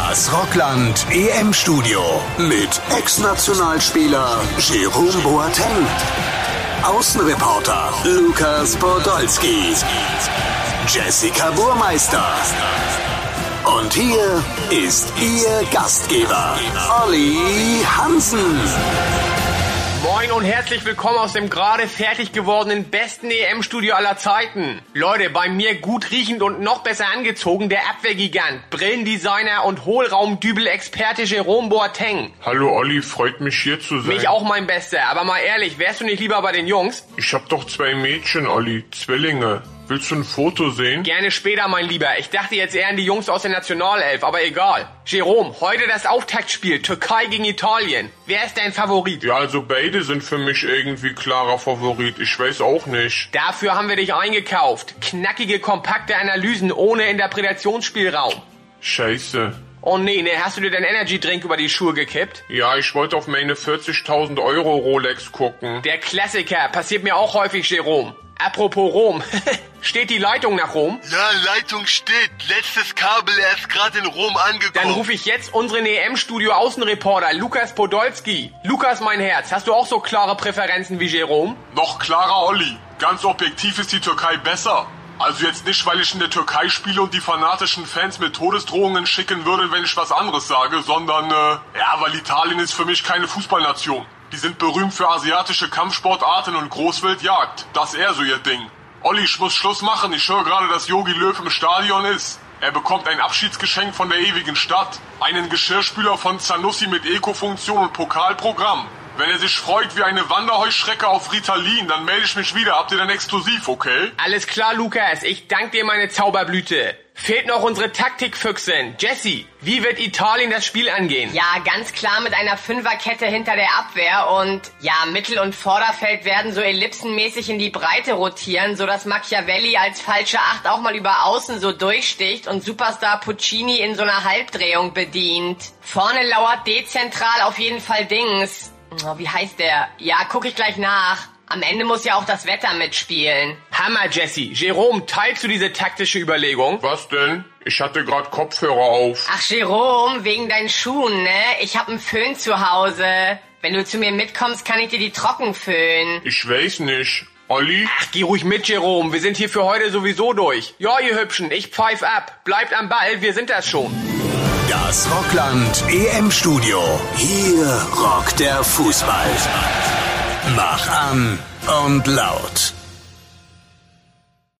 Das Rockland EM-Studio mit Ex-Nationalspieler Jerome Boateng, Außenreporter Lukas Podolski, Jessica Burmeister. Und hier ist Ihr Gastgeber, Olli Hansen. Moin und herzlich willkommen aus dem gerade fertig gewordenen besten EM-Studio aller Zeiten. Leute, bei mir gut riechend und noch besser angezogen, der Abwehrgigant, Brillendesigner und Hohlraumdübel-Experte Jerome Boateng. Hallo Olli, freut mich hier zu sein. Mich auch, mein Bester, aber mal ehrlich, wärst du nicht lieber bei den Jungs? Ich hab doch 2 Mädchen, Olli, Zwillinge. Willst du ein Foto sehen? Gerne später, mein Lieber. Ich dachte jetzt eher an die Jungs aus der Nationalelf, aber egal. Jerome, heute das Auftaktspiel, Türkei gegen Italien. Wer ist dein Favorit? Ja, also beide sind für mich irgendwie klarer Favorit. Ich weiß auch nicht. Dafür haben wir dich eingekauft. Knackige, kompakte Analysen ohne Interpretationsspielraum. Scheiße. Oh nee, hast du dir deinen Energy-Drink über die Schuhe gekippt? Ja, ich wollte auf meine 40.000 Euro Rolex gucken. Der Klassiker, passiert mir auch häufig, Jerome. Apropos Rom, steht die Leitung nach Rom? Ja, Leitung steht. Letztes Kabel erst gerade in Rom angekommen. Dann rufe ich jetzt unseren EM-Studio-Außenreporter Lukas Podolski. Lukas, mein Herz, hast du auch so klare Präferenzen wie Jerome? Noch klarer, Olli. Ganz objektiv ist die Türkei besser. Also jetzt nicht, weil ich in der Türkei spiele und die fanatischen Fans mit Todesdrohungen schicken würde, wenn ich was anderes sage, sondern, weil Italien ist für mich keine Fußballnation. Die sind berühmt für asiatische Kampfsportarten und Großwildjagd. Das ist eher so ihr Ding. Olli, ich muss Schluss machen. Ich höre gerade, dass Jogi Löw im Stadion ist. Er bekommt ein Abschiedsgeschenk von der ewigen Stadt. Einen Geschirrspüler von Zanussi mit Eco-Funktion und Pokalprogramm. Wenn er sich freut wie eine Wanderheuschrecke auf Ritalin, dann melde ich mich wieder. Habt ihr dann exklusiv, okay? Alles klar, Lukas. Ich danke dir, meine Zauberblüte. Fehlt noch unsere Taktikfüchsin. Jessie, wie wird Italien das Spiel angehen? Ja, ganz klar mit einer Fünferkette hinter der Abwehr und Mittel- und Vorderfeld werden so ellipsenmäßig in die Breite rotieren, sodass Machiavelli als falsche Acht auch mal über außen so durchsticht und Superstar Puccini in so einer Halbdrehung bedient. Vorne lauert dezentral auf jeden Fall Dings. Oh, wie heißt der? Ja, guck ich gleich nach. Am Ende muss ja auch das Wetter mitspielen. Hammer, Jessie. Jerome, teilst du diese taktische Überlegung? Was denn? Ich hatte gerade Kopfhörer auf. Ach, Jerome, wegen deinen Schuhen, ne? Ich hab einen Föhn zu Hause. Wenn du zu mir mitkommst, kann ich dir die trocken föhnen. Ich weiß nicht. Olli? Ach, geh ruhig mit, Jerome. Wir sind hier für heute sowieso durch. Ja, ihr Hübschen, ich pfeif ab. Bleibt am Ball, wir sind das schon. Das Rockland EM-Studio. Hier rockt der Fußball. Mach an und laut.